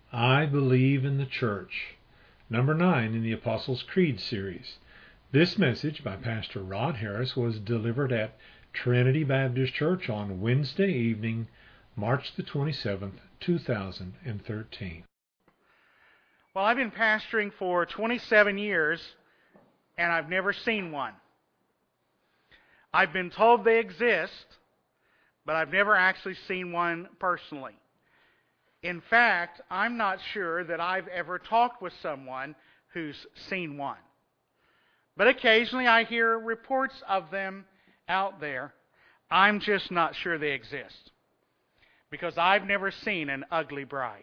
I believe in the church. Number 9 in the Apostles' Creed series. This message by Pastor Rod Harris was delivered at Trinity Baptist Church on Wednesday evening, March the 27th, 2013. Well, I've been pastoring for 27 years, and I've never seen one. I've been told they exist, but I've never actually seen one personally. In fact, I'm not sure that I've ever talked with someone who's seen one. But occasionally I hear reports of them out there. I'm just not sure they exist, because I've never seen an ugly bride.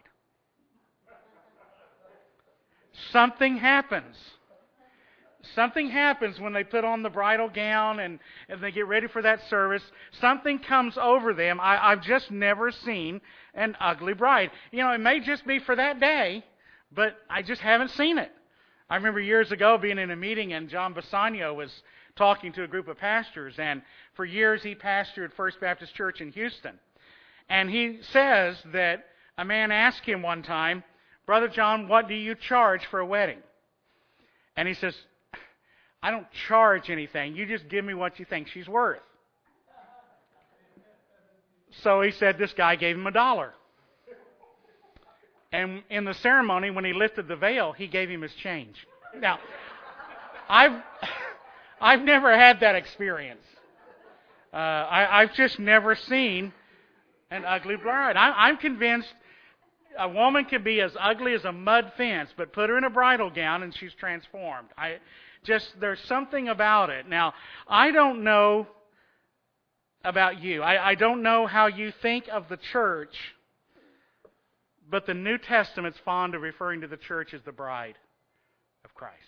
Something happens. Something happens when they put on the bridal gown and they get ready for that service. Something comes over them. I've just never seen an ugly bride. You know, it may just be for that day, but I just haven't seen it. I remember years ago being in a meeting and John Bassanio was talking to a group of pastors, and for years he pastored First Baptist Church in Houston. And he says that a man asked him one time, "Brother John, what do you charge for a wedding?" And he says, "I don't charge anything. You just give me what you think she's worth." So he said this guy gave him $1. And in the ceremony, when he lifted the veil, he gave him his change. Now, I've never had that experience. I've just never seen an ugly bride. I'm convinced a woman can be as ugly as a mud fence, but put her in a bridal gown and she's transformed. There's something about it. Now, I don't know about you. I don't know how you think of the church, but the New Testament's fond of referring to the church as the bride of Christ.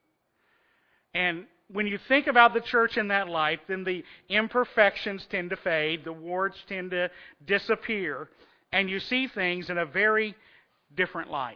And when you think about the church in that light, then the imperfections tend to fade, the warts tend to disappear, and you see things in a very different light.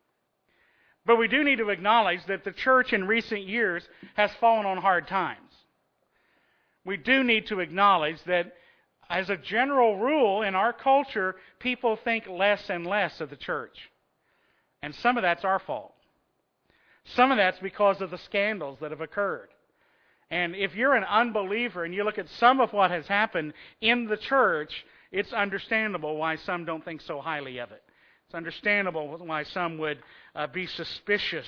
But we do need to acknowledge that the church in recent years has fallen on hard times. We do need to acknowledge that as a general rule in our culture, people think less and less of the church. And some of that's our fault. Some of that's because of the scandals that have occurred. And if you're an unbeliever and you look at some of what has happened in the church, it's understandable why some don't think so highly of it. It's understandable why some would be suspicious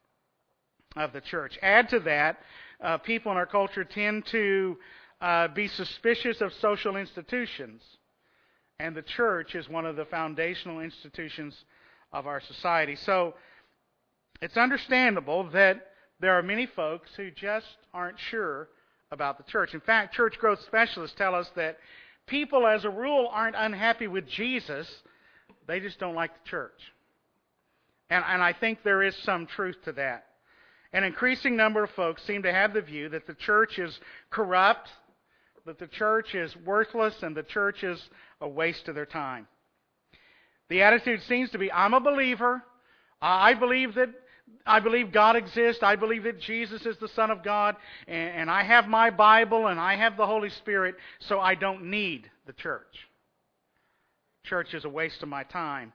of the church. Add to that, people in our culture tend to be suspicious of social institutions. And the church is one of the foundational institutions of our society. So it's understandable that there are many folks who just aren't sure about the church. In fact, church growth specialists tell us that people as a rule aren't unhappy with Jesus. They just don't like the church. And I think there is some truth to that. An increasing number of folks seem to have the view that the church is corrupt, that the church is worthless, and the church is a waste of their time. The attitude seems to be, I'm a believer. I believe God exists. I believe that Jesus is the Son of God. And I have my Bible and I have the Holy Spirit, so I don't need the church. Church is a waste of my time.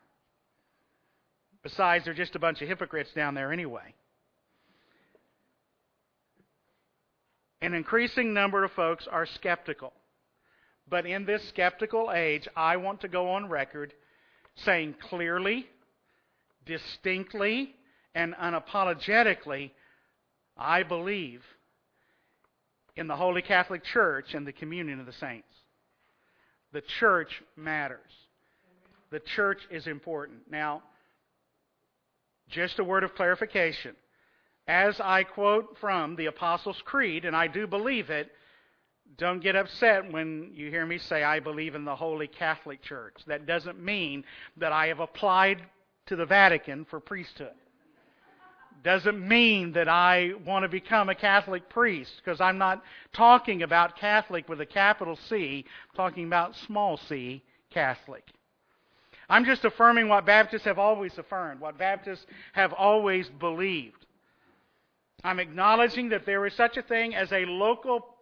Besides, they're just a bunch of hypocrites down there anyway. An increasing number of folks are skeptical. But in this skeptical age, I want to go on record saying clearly, distinctly, and unapologetically, I believe in the Holy Catholic Church and the communion of the saints. The church matters. The church is important. Now, just a word of clarification. As I quote from the Apostles' Creed, and I do believe it, don't get upset when you hear me say I believe in the Holy Catholic Church. That doesn't mean that I have applied to the Vatican for priesthood. Doesn't mean that I want to become a Catholic priest, because I'm not talking about Catholic with a capital C. I'm talking about small c, Catholic. I'm just affirming what Baptists have always affirmed, what Baptists have always believed. I'm acknowledging that there is such a thing as a local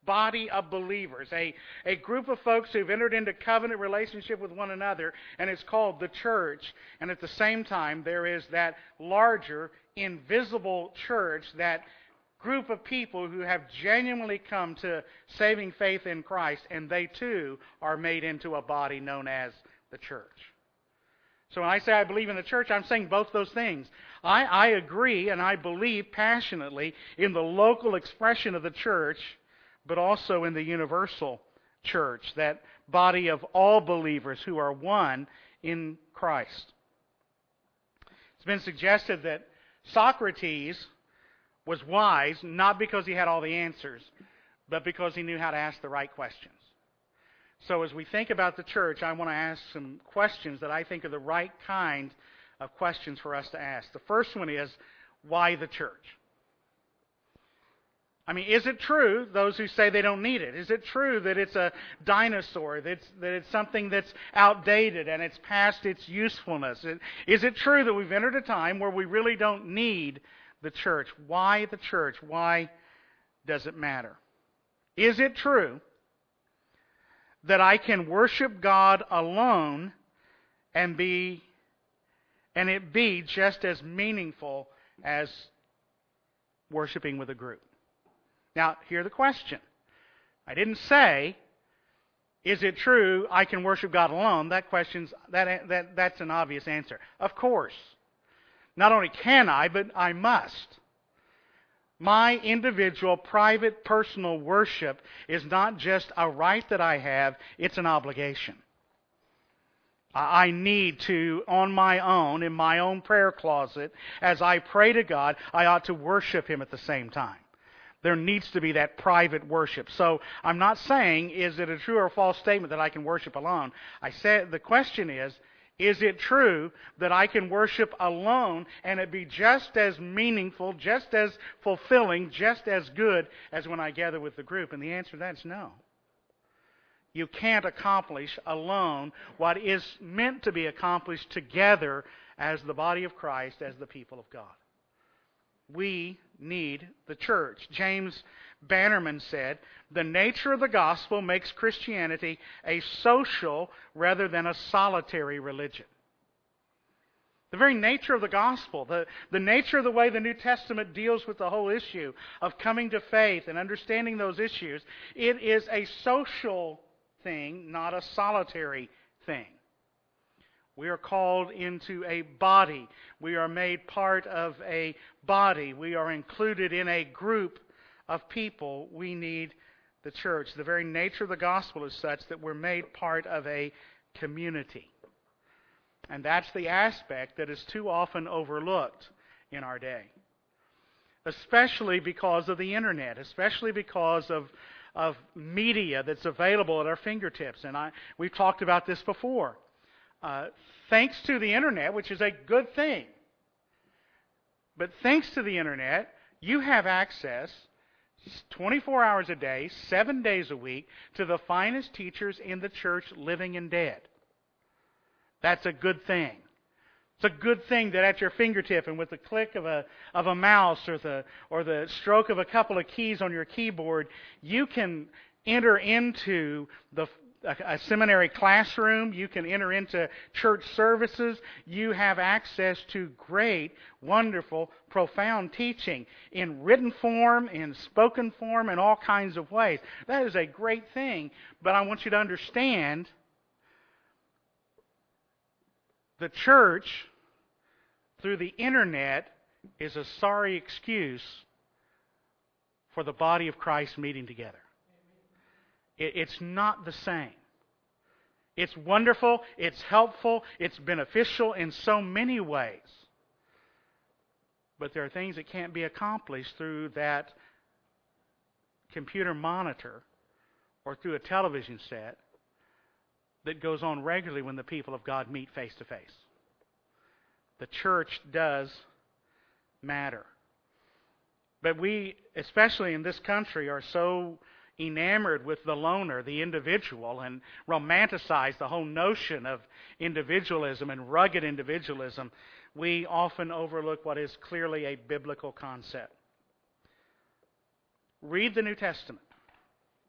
body of believers, a group of folks who've entered into covenant relationship with one another, and it's called the church. And at the same time, there is that larger, invisible church, that group of people who have genuinely come to saving faith in Christ, and they too are made into a body known as the church. So when I say I believe in the church, I'm saying both those things. I agree and I believe passionately in the local expression of the church, but also in the universal church, that body of all believers who are one in Christ. It's been suggested that Socrates was wise not because he had all the answers, but because he knew how to ask the right questions. So as we think about the church, I want to ask some questions that I think are the right kind of questions for us to ask. The first one is, why the church? I mean, is it true, those who say they don't need it, is it true that it's a dinosaur, that it's something that's outdated and it's past its usefulness? Is it true that we've entered a time where we really don't need the church? Why the church? Why does it matter? Is it true that I can worship God alone and it be just as meaningful as worshiping with a group? Now, hear the question. I didn't say, is it true I can worship God alone? That's an obvious answer. Of course. Not only can I, but I must. My individual, private, personal worship is not just a right that I have, it's an obligation. I need to, on my own, in my own prayer closet, as I pray to God, I ought to worship Him at the same time. There needs to be that private worship. So I'm not saying, is it a true or false statement that I can worship alone? I said the question is it true that I can worship alone and it be just as meaningful, just as fulfilling, just as good as when I gather with the group? And the answer to that is no. You can't accomplish alone what is meant to be accomplished together as the body of Christ, as the people of God. We need the church. James Bannerman said, the nature of the gospel makes Christianity a social rather than a solitary religion. The very nature of the gospel, the nature of the way the New Testament deals with the whole issue of coming to faith and understanding those issues, it is a social thing, not a solitary thing. We are called into a body. We are made part of a body. We are included in a group of people. We need the church. The very nature of the gospel is such that we're made part of a community. And that's the aspect that is too often overlooked in our day. Especially because of the internet, especially because of media that's available at our fingertips. And we've talked about this before. Thanks to the internet, which is a good thing, but thanks to the internet, you have access 24 hours a day, 7 days a week, to the finest teachers in the church, living and dead. That's a good thing. It's a good thing that at your fingertip and with the click of a mouse or the stroke of a couple of keys on your keyboard, you can enter into a seminary classroom. You can enter into church services. You have access to great, wonderful, profound teaching in written form, in spoken form, in all kinds of ways. That is a great thing, but I want you to understand the church, through the internet, is a sorry excuse for the body of Christ meeting together. It's not the same. It's wonderful, it's helpful, it's beneficial in so many ways. But there are things that can't be accomplished through that computer monitor or through a television set that goes on regularly when the people of God meet face to face. The church does matter. But we, especially in this country, are so enamored with the loner, the individual, and romanticize the whole notion of individualism and rugged individualism, we often overlook what is clearly a biblical concept. Read the New Testament.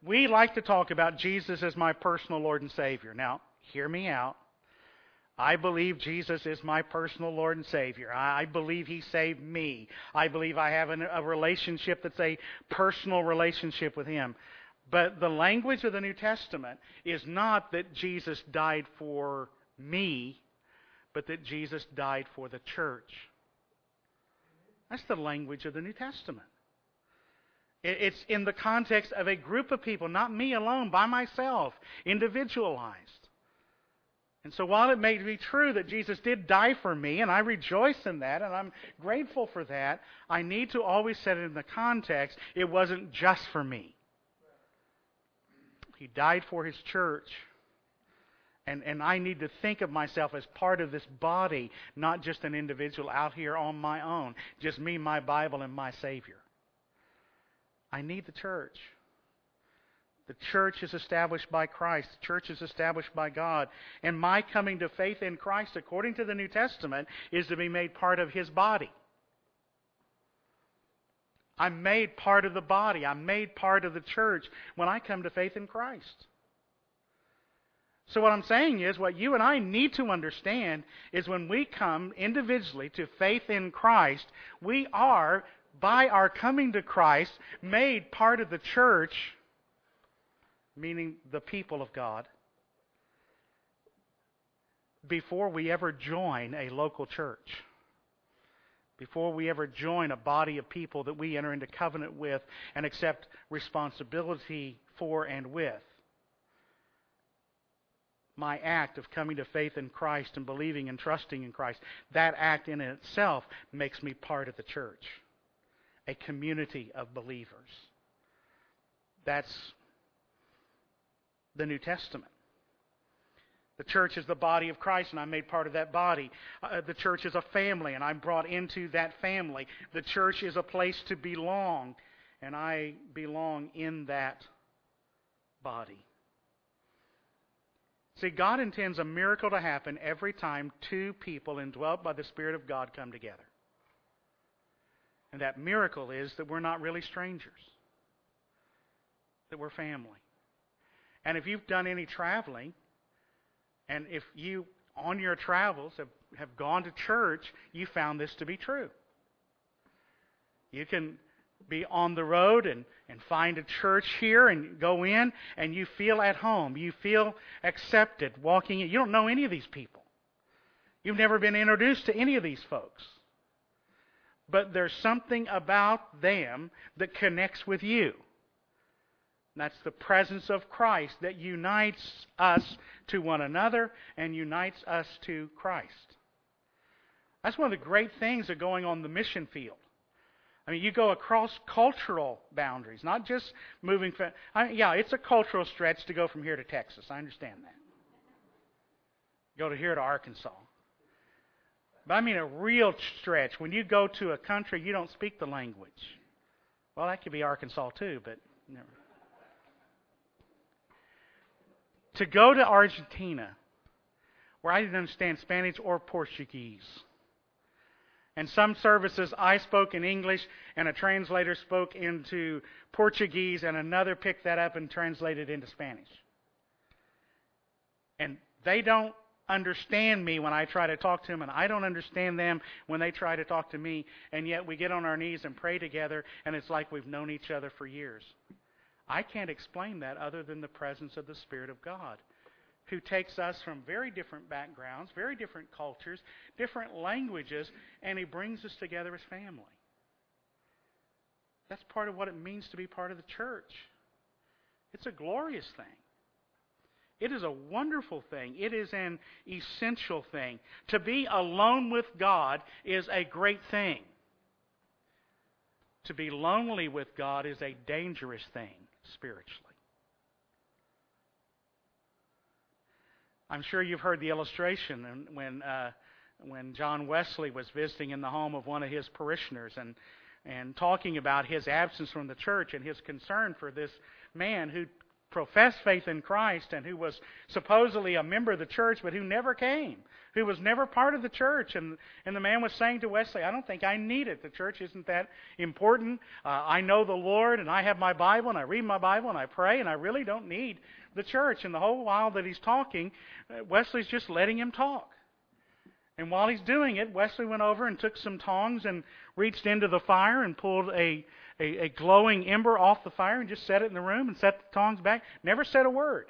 we like to talk about Jesus as my personal Lord and Savior. Now, hear me out. I believe Jesus is my personal Lord and Savior. I believe He saved me. I believe I have a relationship that's a personal relationship with Him. But the language of the New Testament is not that Jesus died for me, but that Jesus died for the church. That's the language of the New Testament. It's in the context of a group of people, not me alone, by myself, individualized. And so while it may be true that Jesus did die for me, and I rejoice in that, and I'm grateful for that, I need to always set it in the context, it wasn't just for me. He died for His church. And I need to think of myself as part of this body, not just an individual out here on my own, just me, my Bible, and my Savior. I need the church. The church is established by Christ. The church is established by God. And my coming to faith in Christ, according to the New Testament, is to be made part of His body. I'm made part of the body. I'm made part of the church when I come to faith in Christ. So what I'm saying is, what you and I need to understand is when we come individually to faith in Christ, we are, by our coming to Christ, made part of the church, meaning the people of God, before we ever join a local church. Before we ever join a body of people that we enter into covenant with and accept responsibility for and with. My act of coming to faith in Christ and believing and trusting in Christ, that act in itself makes me part of the church, a community of believers. That's the New Testament. The church is the body of Christ, and I'm made part of that body. The church is a family, and I'm brought into that family. The church is a place to belong, and I belong in that body. See, God intends a miracle to happen every time two people indwelt by the Spirit of God come together. And that miracle is that we're not really strangers, that we're family. And if you've done any traveling, and if you, on your travels, have gone to church, you found this to be true. You can be on the road and find a church here and go in, and you feel at home. You feel accepted walking in. You don't know any of these people. You've never been introduced to any of these folks. But there's something about them that connects with you. That's the presence of Christ that unites us to one another and unites us to Christ. That's one of the great things of going on the mission field. I mean, you go across cultural boundaries, not just moving. It's a cultural stretch to go from here to Texas. I understand that. Go to here to Arkansas. But I mean a real stretch. When you go to a country you don't speak the language. Well, that could be Arkansas too, but never. To go to Argentina, where I didn't understand Spanish or Portuguese. And some services I spoke in English and a translator spoke into Portuguese and another picked that up and translated into Spanish. And they don't understand me when I try to talk to them, and I don't understand them when they try to talk to me, and yet we get on our knees and pray together, and it's like we've known each other for years. I can't explain that other than the presence of the Spirit of God, who takes us from very different backgrounds, very different cultures, different languages, and He brings us together as family. That's part of what it means to be part of the church. It's a glorious thing. It is a wonderful thing. It is an essential thing. To be alone with God is a great thing. To be lonely with God is a dangerous thing spiritually. I'm sure you've heard the illustration when John Wesley was visiting in the home of one of his parishioners and talking about his absence from the church and his concern for this man who professed faith in Christ and who was supposedly a member of the church but who never came, who was never part of the church. And the man was saying to Wesley, I don't think I need it. The church isn't that important. I know the Lord, and I have my Bible, and I read my Bible, and I pray, and I really don't need the church. And the whole while that he's talking, Wesley's just letting him talk. And while he's doing it, Wesley went over and took some tongs and reached into the fire and pulled a glowing ember off the fire and just set it in the room and set the tongs back. Never said a word.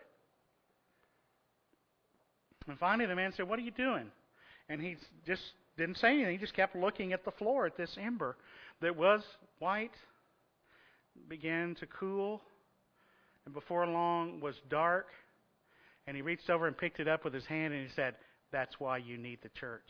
And finally the man said, what are you doing? And he just didn't say anything. He just kept looking at the floor at this ember that was white, began to cool, and before long was dark. And he reached over and picked it up with his hand and he said, that's why you need the church.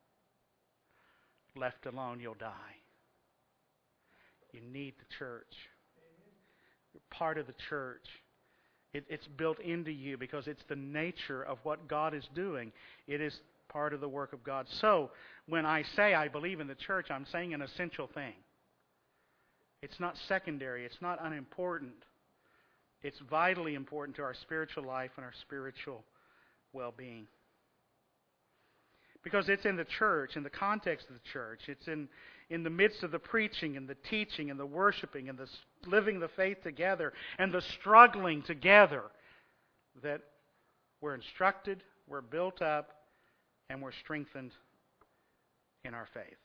Left alone, you'll die. You need the church. You're part of the church. It's built into you because it's the nature of what God is doing. It is part of the work of God. So, when I say I believe in the church, I'm saying an essential thing. It's not secondary. It's not unimportant. It's vitally important to our spiritual life and our spiritual well-being. Because it's in the church, in the context of the church. It's in the midst of the preaching and the teaching and the worshiping and the living the faith together and the struggling together that we're instructed, we're built up, and we're strengthened in our faith.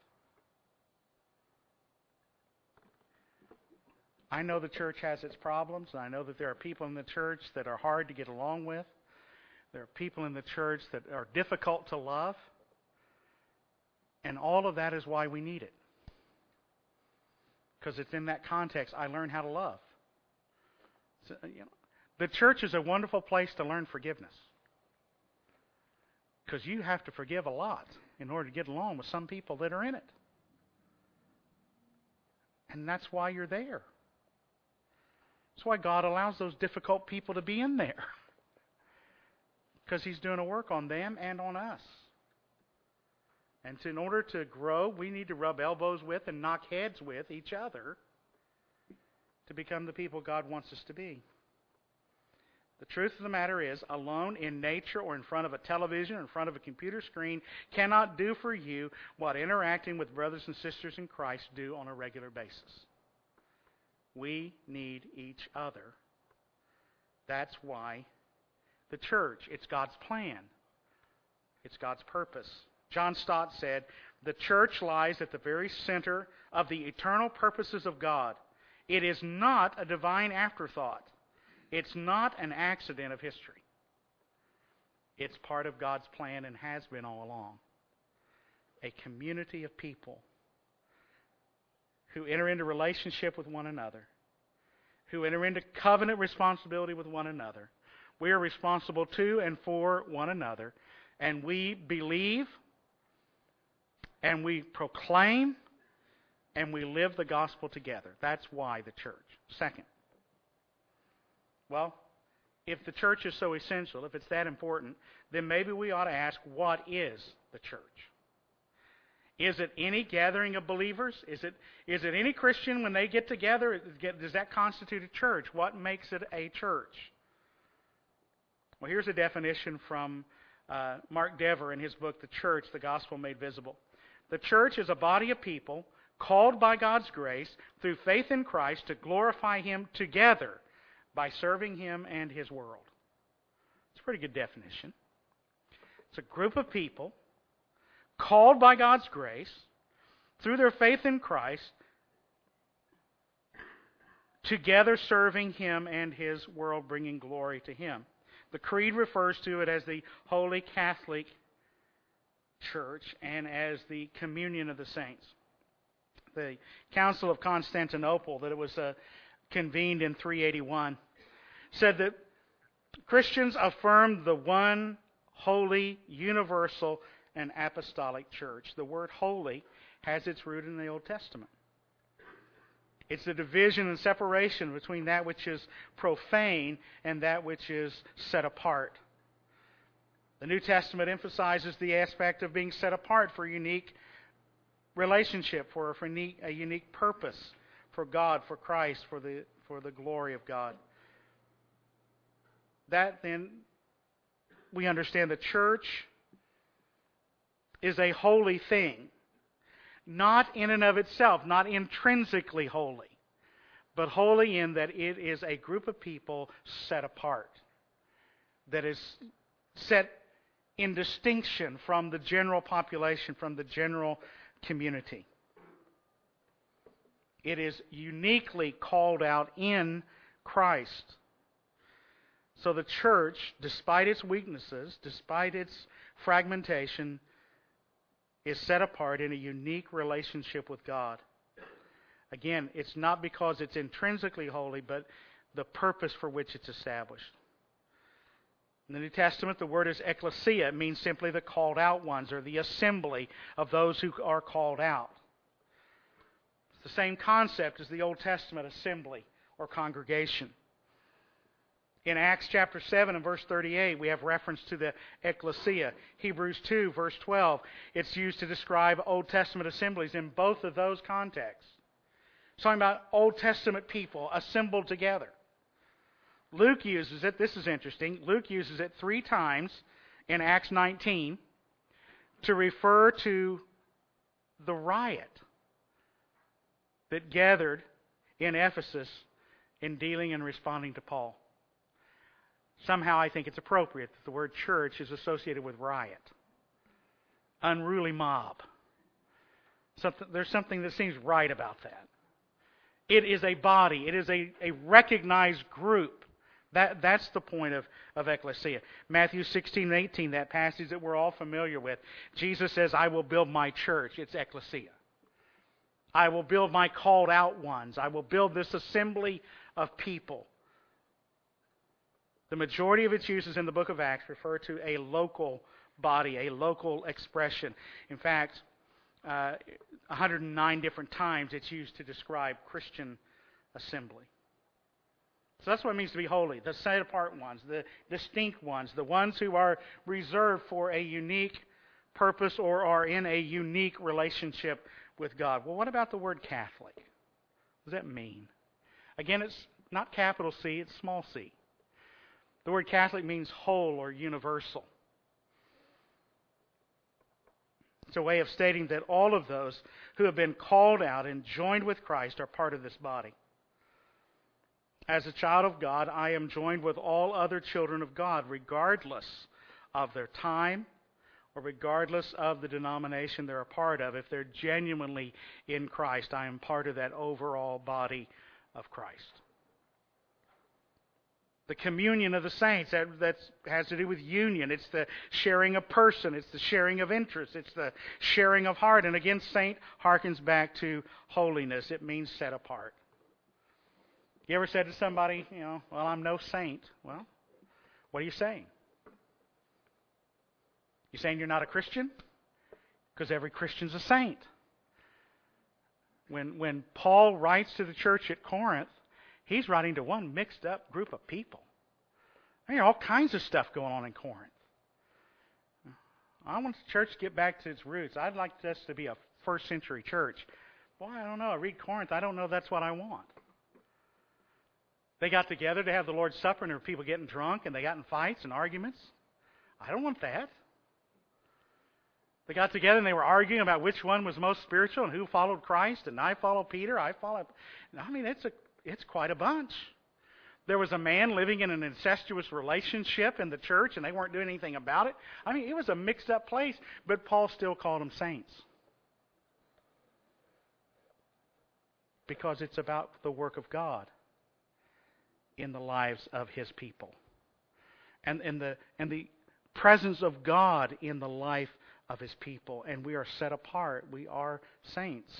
I know the church has its problems, and I know that there are people in the church that are hard to get along with. There are people in the church that are difficult to love. And all of that is why we need it. Because it's in that context I learn how to love. So, the church is a wonderful place to learn forgiveness. Because you have to forgive a lot in order to get along with some people that are in it. And that's why you're there. That's why God allows those difficult people to be in there. Because He's doing a work on them and on us. And in order to grow, we need to rub elbows with and knock heads with each other to become the people God wants us to be. The truth of the matter is, alone in nature or in front of a television or in front of a computer screen cannot do for you what interacting with brothers and sisters in Christ do on a regular basis. We need each other. That's why the church, it's God's plan. It's God's purpose. John Stott said, the church lies at the very center of the eternal purposes of God. It is not a divine afterthought. It's not an accident of history. It's part of God's plan and has been all along. A community of people who enter into relationship with one another, who enter into covenant responsibility with one another. We are responsible to and for one another, and we believe, and we proclaim, and we live the gospel together. That's why the church. Second, well, if the church is so essential, if it's that important, then maybe we ought to ask, what is the church? Is it any gathering of believers? Is it any Christian when they get together? Does that constitute a church? What makes it a church? Well, here's a definition from Mark Dever in his book, The Church, the Gospel Made Visible. The church is a body of people called by God's grace through faith in Christ to glorify Him together by serving Him and His world. It's a pretty good definition. It's a group of people called by God's grace through their faith in Christ together serving Him and His world, bringing glory to Him. The Creed refers to it as the Holy Catholic Church and as the communion of the saints. The Council of Constantinople, that it was convened in 381, said that Christians affirmed the one holy, universal, and apostolic church. The word holy has its root in the Old Testament. It's the division and separation between that which is profane and that which is set apart. The New Testament emphasizes the aspect of being set apart for a unique relationship, for a unique purpose for God, for Christ, for the glory of God. That then, we understand the church is a holy thing. Not in and of itself, not intrinsically holy, but holy in that it is a group of people set apart, that is set in distinction from the general population, from the general community. It is uniquely called out in Christ. So the church, despite its weaknesses, despite its fragmentation, is set apart in a unique relationship with God. Again, it's not because it's intrinsically holy, but the purpose for which it's established. In the New Testament, the word is ecclesia. It means simply the called out ones, or the assembly of those who are called out. It's the same concept as the Old Testament assembly or congregation. In Acts chapter 7 and verse 38, we have reference to the ecclesia. Hebrews 2, verse 12, it's used to describe Old Testament assemblies in both of those contexts. It's talking about Old Testament people assembled together. Luke uses it, this is interesting, Luke uses it 3 times in Acts 19 to refer to the riot that gathered in Ephesus in dealing and responding to Paul. Somehow I think it's appropriate that the word church is associated with riot. Unruly mob. There's something that seems right about that. It is a body. It is a recognized group. That's the point of ecclesia. Matthew 16 and 18, that passage that we're all familiar with. Jesus says, I will build my church. It's ecclesia. I will build my called out ones. I will build this assembly of people. The majority of its uses in the book of Acts refer to a local body, a local expression. In fact, 109 different times it's used to describe Christian assembly. So that's what it means to be holy. The set apart ones, the distinct ones, the ones who are reserved for a unique purpose or are in a unique relationship with God. Well, what about the word Catholic? What does that mean? Again, it's not capital C, it's small c. The word Catholic means whole or universal. It's a way of stating that all of those who have been called out and joined with Christ are part of this body. As a child of God, I am joined with all other children of God, regardless of their time or regardless of the denomination they're a part of. If they're genuinely in Christ, I am part of that overall body of Christ. The communion of the saints, that has to do with union. It's the sharing of person. It's the sharing of interest. It's the sharing of heart. And again, saint harkens back to holiness. It means set apart. You ever said to somebody, well, I'm no saint. Well, what are you saying? You saying you're not a Christian? Because every Christian's a saint. When Paul writes to the church at Corinth, he's writing to one mixed up group of people. There are all kinds of stuff going on in Corinth. I want the church to get back to its roots. I'd like us to be a first century church. Boy, I don't know. I read Corinth. I don't know if that's what I want. They got together to have the Lord's Supper and there were people getting drunk and they got in fights and arguments. I don't want that. They got together and they were arguing about which one was most spiritual and who followed Christ, and I follow Peter, it's quite a bunch. There was a man living in an incestuous relationship in the church and they weren't doing anything about it. It was a mixed up place, but Paul still called them saints. Because it's about the work of God in the lives of His people. And the presence of God in the life of His people. And we are set apart. We are saints.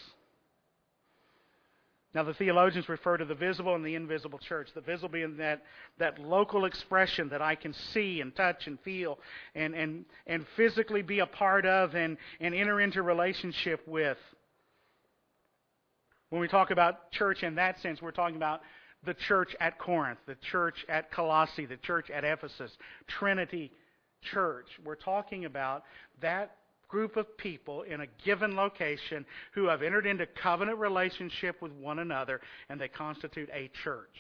Now the theologians refer to the visible and the invisible church. The visible being that local expression that I can see and touch and feel and physically be a part of and enter into relationship with. When we talk about church in that sense, we're talking about the church at Corinth, the church at Colossae, the church at Ephesus, Trinity Church. We're talking about that group of people in a given location who have entered into covenant relationship with one another, and they constitute a church.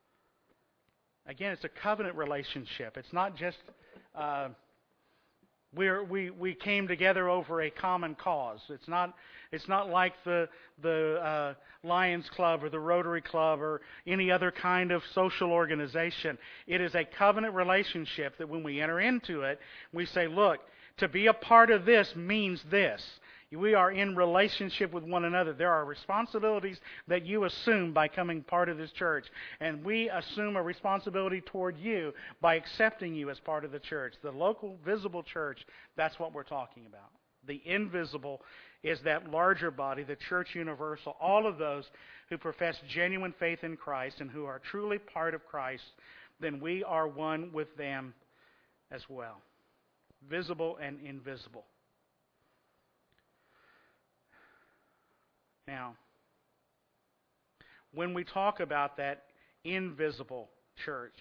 Again, it's a covenant relationship. It's not just We came together over a common cause. It's not like the Lions Club or the Rotary Club or any other kind of social organization. It is a covenant relationship that when we enter into it, we say, look, to be a part of this means this. We are in relationship with one another. There are responsibilities that you assume by coming part of this church. And we assume a responsibility toward you by accepting you as part of the church. The local visible church, that's what we're talking about. The invisible is that larger body, the church universal, all of those who profess genuine faith in Christ and who are truly part of Christ, then we are one with them as well. Visible and invisible. Now, when we talk about that invisible church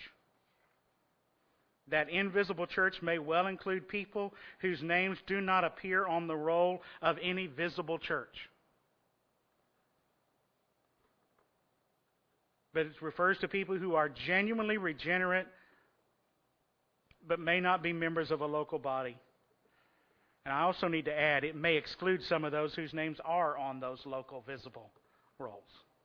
may well include people whose names do not appear on the roll of any visible church. But it refers to people who are genuinely regenerate but may not be members of a local body. And I also need to add, it may exclude some of those whose names are on those local visible rolls.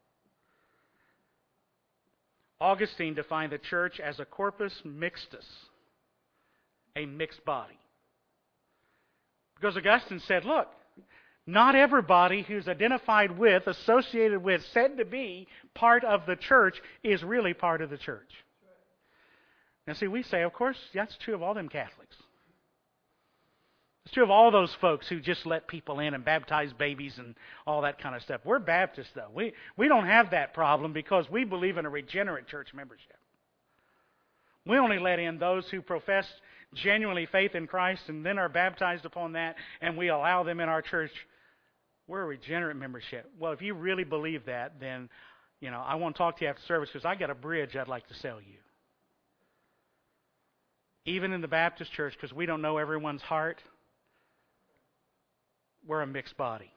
Augustine defined the church as a corpus mixtus, a mixed body. Because Augustine said, look, not everybody who's identified with, associated with, said to be part of the church is really part of the church. Now see, we say, of course, that's true of all them Catholics. It's true of all those folks who just let people in and baptize babies and all that kind of stuff. We're Baptists, though. We don't have that problem because we believe in a regenerate church membership. We only let in those who profess genuinely faith in Christ and then are baptized upon that, and we allow them in our church. We're a regenerate membership. Well, if you really believe that, then I want to talk to you after service because I got a bridge I'd like to sell you. Even in the Baptist church, because we don't know everyone's heart, we're a mixed body.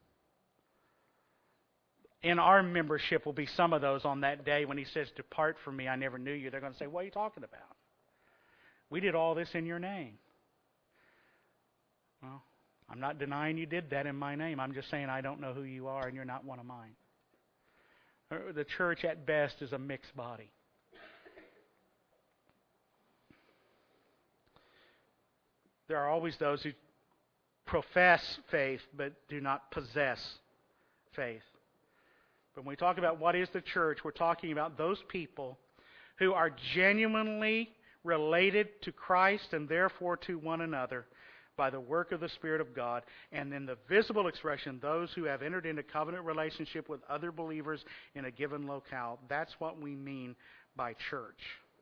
In our membership will be some of those on that day when he says, "Depart from me, I never knew you." They're going to say, "What are you talking about? We did all this in your name." Well, I'm not denying you did that in my name. I'm just saying I don't know who you are and you're not one of mine. The church at best is a mixed body. There are always those who profess faith but do not possess faith. But when we talk about what is the church, we're talking about those people who are genuinely related to Christ and therefore to one another by the work of the Spirit of God. And then the visible expression, those who have entered into covenant relationship with other believers in a given locale. That's what we mean by church.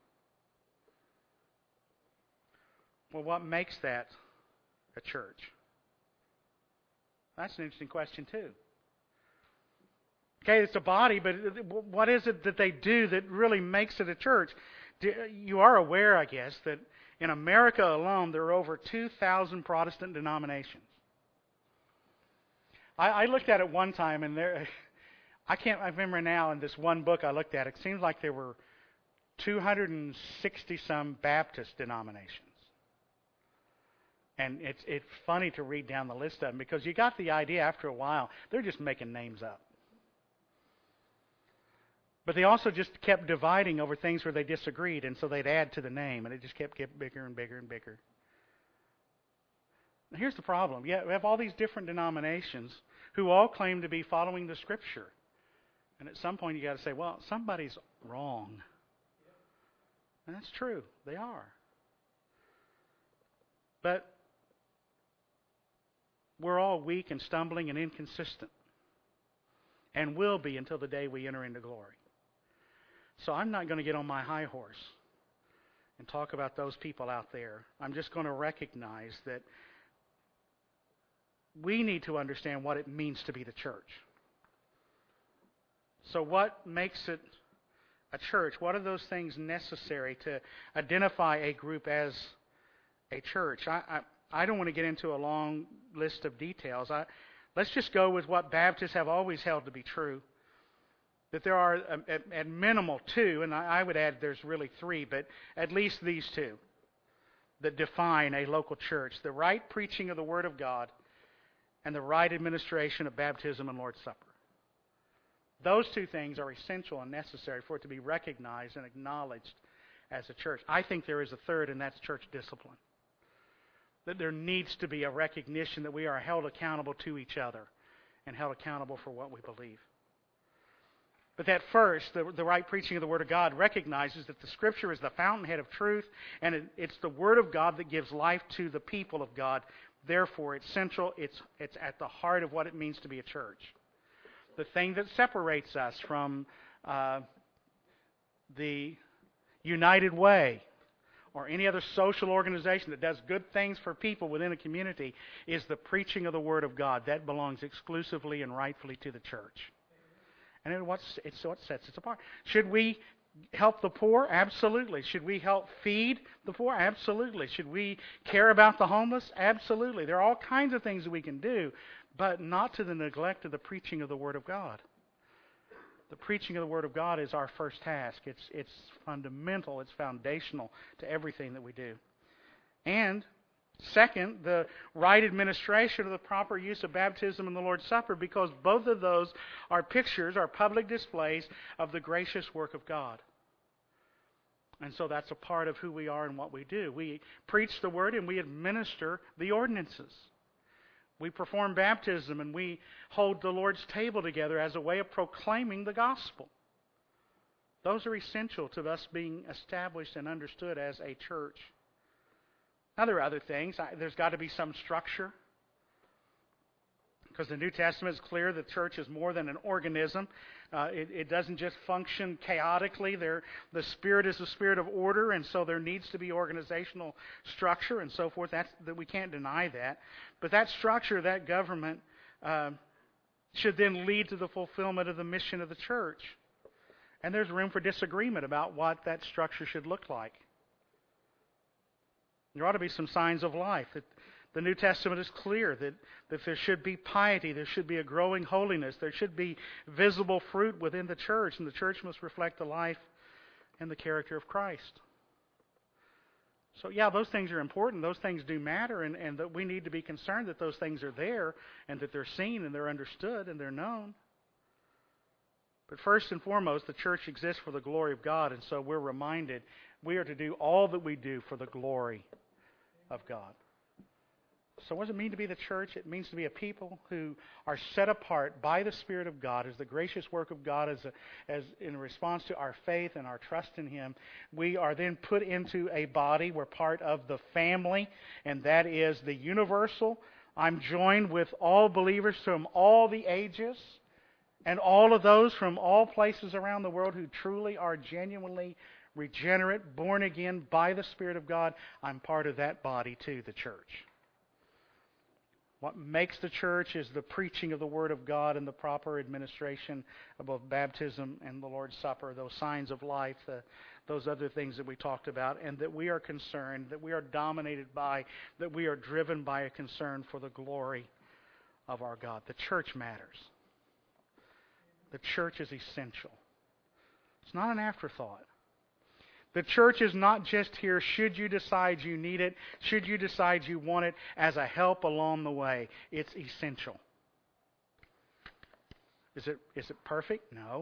Well, what makes that a church? That's an interesting question, too. Okay, it's a body, but what is it that they do that really makes it a church? You are aware, I guess, that in America alone, there are over 2,000 Protestant denominations. I looked at it one time, and I remember now in this one book I looked at, it seems like there were 260-some Baptist denominations. And it's funny to read down the list of them because you got the idea after a while, they're just making names up. But they also just kept dividing over things where they disagreed, and so they'd add to the name, and it just kept getting bigger and bigger and bigger. Now, here's the problem. Yeah, we have all these different denominations who all claim to be following the Scripture. And at some point you got to say, well, somebody's wrong. And that's true. They are. But we're all weak and stumbling and inconsistent. And will be until the day we enter into glory. So I'm not going to get on my high horse and talk about those people out there. I'm just going to recognize that we need to understand what it means to be the church. So what makes it a church? What are those things necessary to identify a group as a church? I don't want to get into a long list of details. Let's just go with what Baptists have always held to be true. That there are, at minimal, two, and I would add there's really three, but at least these two. that define a local church: the right preaching of the Word of God and the right administration of baptism and Lord's Supper. Those two things are essential and necessary for it to be recognized and acknowledged as a church. I think there is a third, and that's church discipline. That there needs to be a recognition that we are held accountable to each other and held accountable for what we believe. But that first, the right preaching of the Word of God recognizes that the Scripture is the fountainhead of truth, and it's the Word of God that gives life to the people of God. Therefore, it's central. It's at the heart of what it means to be a church. The thing that separates us from the United Way or any other social organization that does good things for people within a community is the preaching of the Word of God. That belongs exclusively and rightfully to the church. And it's what sets us apart. Should we help the poor? Absolutely. Should we help feed the poor? Absolutely. Should we care about the homeless? Absolutely. There are all kinds of things that we can do, but not to the neglect of the preaching of the Word of God. The preaching of the Word of God is our first task. It's fundamental. It's foundational to everything that we do. And second, the right administration of the proper use of baptism and the Lord's Supper, because both of those are pictures, are public displays of the gracious work of God. And so that's a part of who we are and what we do. We preach the Word and we administer the ordinances. We perform baptism and we hold the Lord's table together as a way of proclaiming the gospel. Those are essential to us being established and understood as a church. Now, there are other things. There's got to be some structure, because the New Testament is clear the church is more than an organism. It doesn't just function chaotically. The Spirit is the Spirit of order, and so there needs to be organizational structure and so forth. That we can't deny that. But that structure, that government, should then lead to the fulfillment of the mission of the church. And there's room for disagreement about what that structure should look like. There ought to be some signs of life. That the New Testament is clear that there should be piety, there should be a growing holiness, there should be visible fruit within the church, and the church must reflect the life and the character of Christ. So yeah, those things are important. Those things do matter, and that we need to be concerned that those things are there and that they're seen and they're understood and they're known. But first and foremost, the church exists for the glory of God, and so we're reminded we are to do all that we do for the glory of God. So what does it mean to be the church? It means to be a people who are set apart by the Spirit of God as the gracious work of God, as in response to our faith and our trust in Him. We are then put into a body. We're part of the family, and that is the universal. I'm joined with all believers from all the ages and all of those from all places around the world who truly are genuinely regenerate, born again by the Spirit of God. I'm part of that body too, the church. What makes the church is the preaching of the Word of God and the proper administration of both baptism and the Lord's Supper, those signs of life, those other things that we talked about, and that we are concerned, that we are dominated by, that we are driven by a concern for the glory of our God. The church matters. The church is essential. It's not an afterthought. The church is not just here should you decide you need it, should you decide you want it, as a help along the way. It's essential. Is it perfect? No.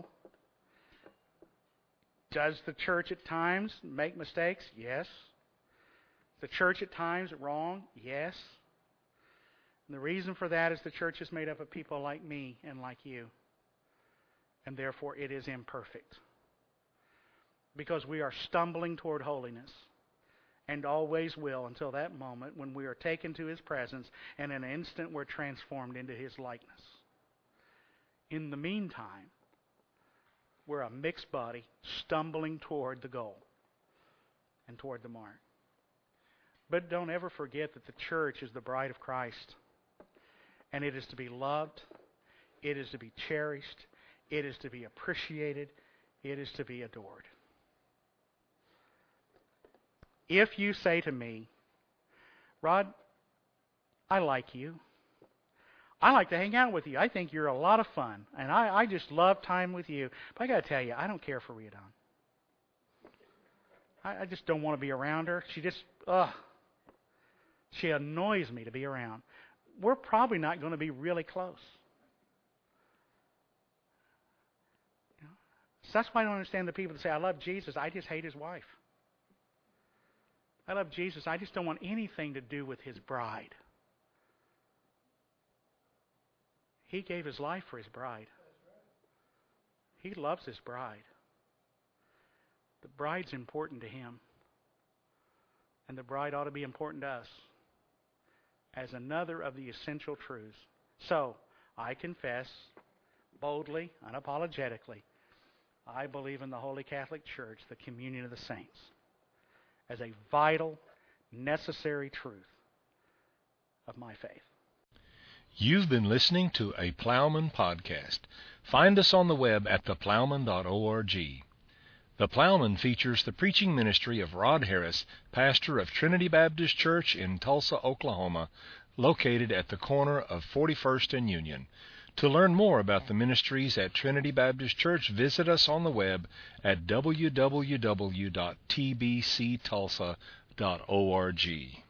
Does the church at times make mistakes? Yes. Is the church at times wrong? Yes. And the reason for that is the church is made up of people like me and like you. And therefore it is imperfect. Because we are stumbling toward holiness, and always will until that moment when we are taken to His presence, and in an instant we're transformed into His likeness. In the meantime, we're a mixed body stumbling toward the goal and toward the mark. But don't ever forget that the church is the bride of Christ, and it is to be loved, it is to be cherished, it is to be appreciated, it is to be adored. If you say to me, Rod, I like you. I like to hang out with you. I think you're a lot of fun. And I just love time with you. But I got to tell you, I don't care for Rhea Dawn. I just don't want to be around her. She just, She annoys me to be around. We're probably not going to be really close. So that's why I don't understand the people that say, I love Jesus, I just hate his wife. I love Jesus, I just don't want anything to do with his bride. He gave his life for his bride. He loves his bride. The bride's important to him. And the bride ought to be important to us as another of the essential truths. So, I confess boldly, unapologetically, I believe in the Holy Catholic Church, the communion of the saints, as a vital, necessary truth of my faith. You've been listening to a Plowman podcast. Find us on the web at theplowman.org. The Plowman features the preaching ministry of Rod Harris, pastor of Trinity Baptist Church in Tulsa, Oklahoma, located at the corner of 41st and Union. To learn more about the ministries at Trinity Baptist Church, visit us on the web at www.tbctulsa.org.